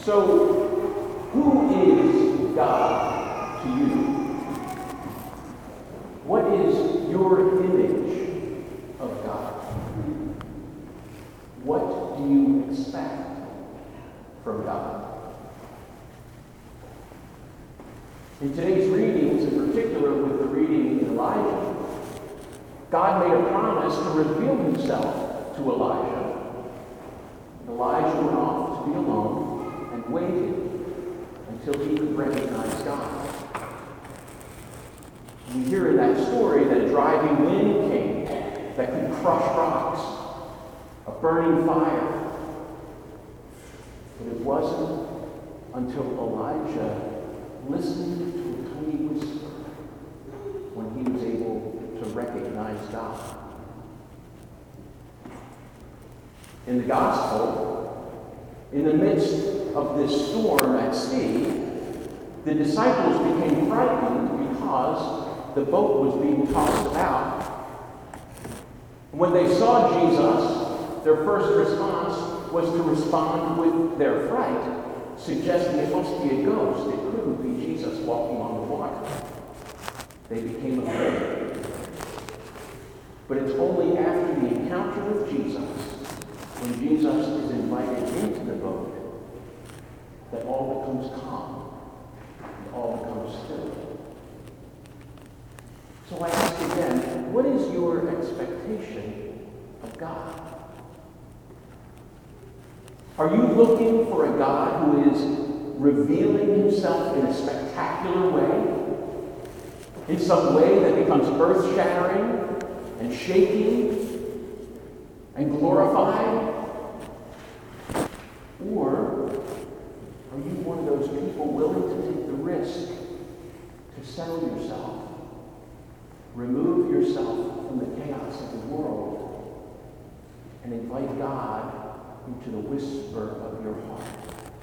So, who is God to you? What is your image of God? What do you expect from God? In today's readings, in particular with the reading in Elijah, God made a promise to reveal himself to Elijah. Elijah went off to be alone and waited until he could recognize God. We hear in that story that a driving wind came that could crush rocks, a burning fire. But it wasn't until Elijah listened to a tiny whisper when he was able to recognize God. In the gospel, in the midst of this storm at sea, the disciples became frightened because the boat was being tossed about. When they saw Jesus, their first response was to respond with their fright, suggesting it must be a ghost. It couldn't be Jesus walking on the water. They became afraid. But it's only after the encounter with Jesus, when Jesus is invited into the boat, that all becomes calm and all becomes still. So I ask again, what is your expectation of God? Are you looking for a God who is revealing himself in a spectacular way? In some way that becomes earth-shattering and shaking and glorified? Or are you one of those people willing to take the risk to settle yourself, remove yourself from the chaos of the world, and invite God into the whisper of your heart?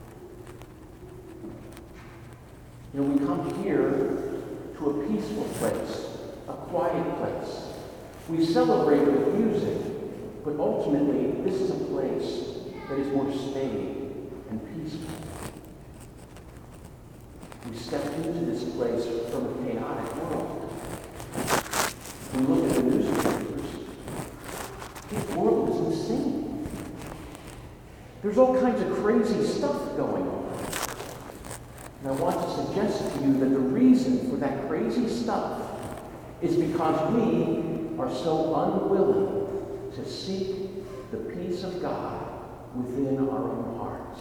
You know, we come here to a peaceful place, a quiet place. We celebrate with music, but ultimately this is a place that is more staid and peaceful. We step into this place from a chaotic world. We look at the newspapers. The world is insane. There's all kinds of crazy stuff going on. And I want to suggest to you that the reason for that crazy stuff is because we are so unwilling to seek the peace of God within our own hearts.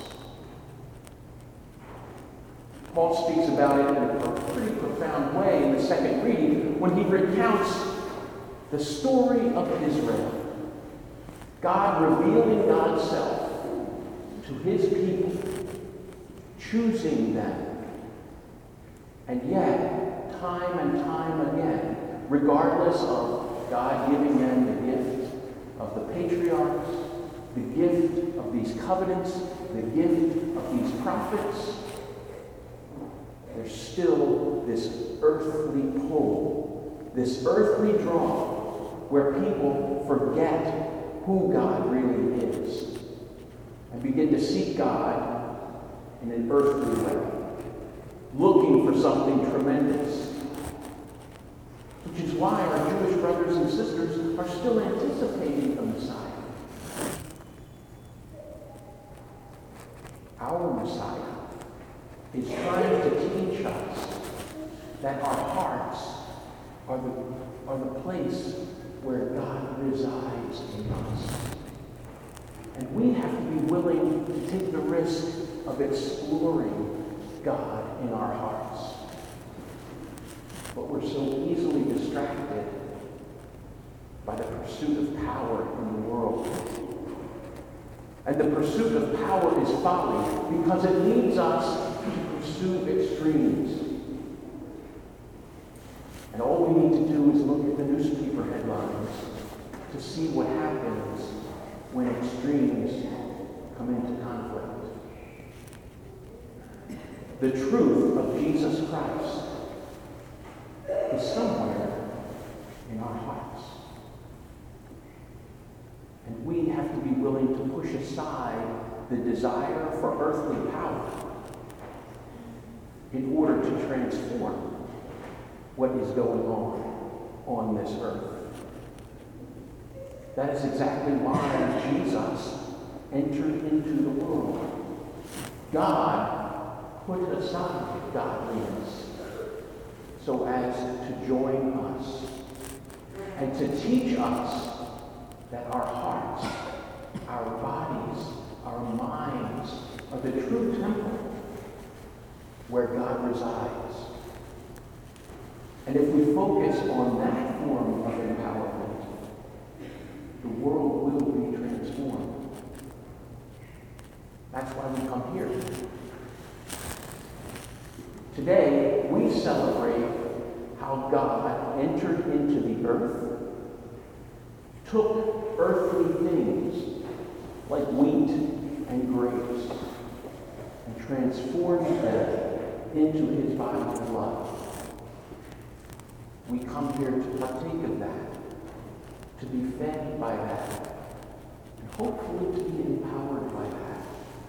Paul speaks about it in a pretty profound way in the second reading when he recounts the story of Israel. God revealing God's self to his people, choosing them, and yet, time and time again, regardless of God giving them the gift of the patriarchs, the gift of these covenants, the gift of these prophets, there's still this earthly pull, this earthly draw, where people forget who God really is and begin to seek God in an earthly way, looking for something tremendous. Which is why our Jewish brothers and sisters are still anticipating the Messiah. Our Messiah is trying to teach us that our hearts are the place where God resides in us. And we have to be willing to take the risk of exploring God in our hearts. But we're so easily distracted by the pursuit of power in the world. And the pursuit of power is folly because it leads us to pursue extremes. And all we need to do is look at the newspaper headlines to see what happens when extremes come into conflict. The truth of Jesus Christ is somewhere in our hearts. And we have to be willing to push aside the desire for earthly power in order to transform what is going on this earth. That is exactly why Jesus entered into the world. God put aside godliness so as to join us and to teach us that our hearts, our bodies, our minds are the true temple where God resides. And if we focus on that form of empowerment, the world will be transformed. That's why we come here. Today, we celebrate how God entered into the earth, took earthly things like wheat and grapes, and transformed them into his body and blood. We come here to partake of that, to be fed by that, and hopefully to be empowered by that.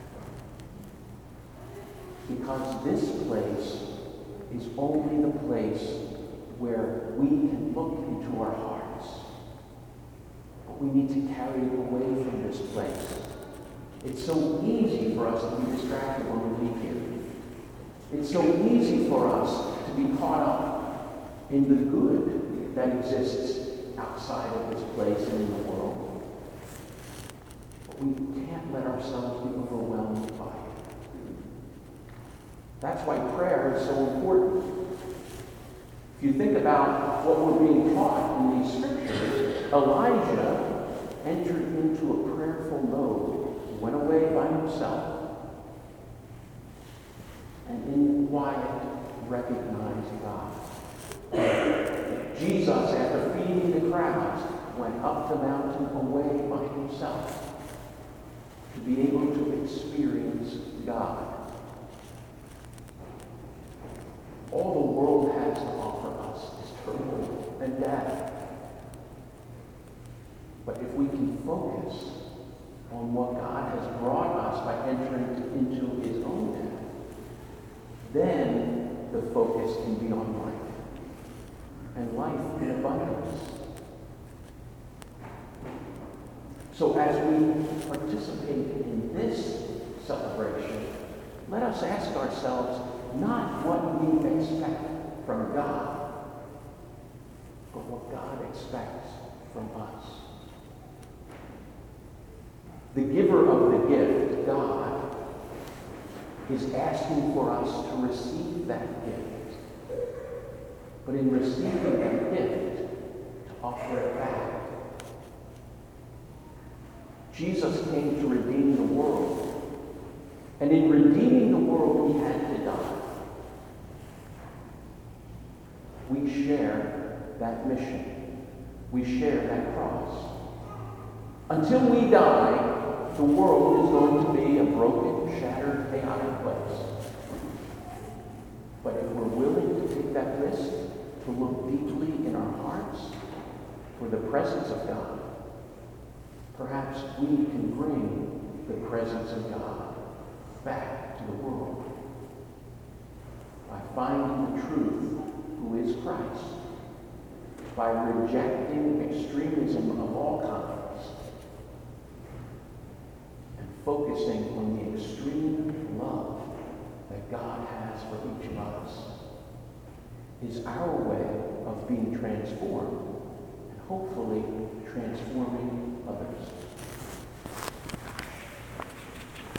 Because this place is only the place where we can look into our hearts. But we need to carry it away from this place. It's so easy for us to be distracted when we leave here. It's so easy for us to be caught up in the good that exists outside of this place and in the world. But we can't let ourselves be overwhelmed by it. That's why prayer is so important. If you think about what we're being taught in these scriptures, Elijah entered into a prayerful mode. He went away by himself and in quiet recognized God. Jesus, after feeding the crowds, went up the mountain away by himself to be able to experience God. All the world has to offer us is trouble and death. But if we can focus on what God has brought us by entering into his own death, then the focus can be on life. And life in abundance. So as we participate in this celebration, let us ask ourselves not what we expect from God, but what God expects from us. The giver of the gift, God, is asking for us to receive that gift. But in receiving that gift, to offer it back. Jesus came to redeem the world. And in redeeming the world, he had to die. We share that mission. We share that cross. Until we die, the world is going to be a broken, shattered, chaotic place. But if we're willing to take that risk, to look deeply in our hearts for the presence of God, perhaps we can bring the presence of God back to the world by finding the truth, who is Christ, by rejecting extremism of all kinds and focusing on the extreme love that God has for each of us, is our way of being transformed and hopefully transforming others.